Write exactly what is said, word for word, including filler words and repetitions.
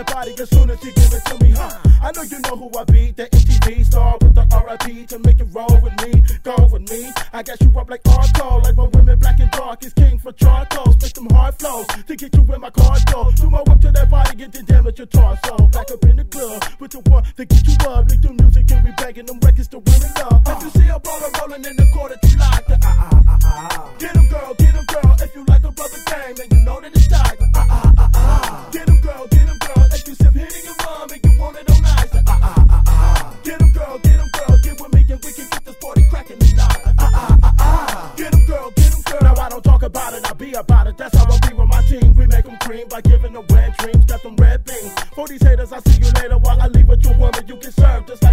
that body as soon as you give it to me, huh? I know you know who I be, the M T V star with the R I P to make it roll with me, go with me. I got you up like hardcore, like when women black and dark is king for charcoal. Spit them hard flows to get you in my car door. Do my work to that body, get the damage your torso. Back up in the club with the one to get you up. Leak the music and we begging them records to win it up. If you see a baller rolling in the court that you like, the ah ah ah ah. Get 'em girl, get 'em girl. If you like a brother game, then you know that it's tight. Ah ah ah ah. Get 'em girl, get 'em girl. If you sip hitting your rum and you want it on ice, the ah ah ah ah. Get 'em girl, get 'em girl. Get with me and we can get this party cracking tonight. Ah ah ah ah. Get 'em girl, get 'em girl. Now I don't talk about it, I be about it. That's how I be with my team. We make 'em cream by giving them red dreams, got them red beans. For these haters, I see you later while I leave with your woman. You get served just like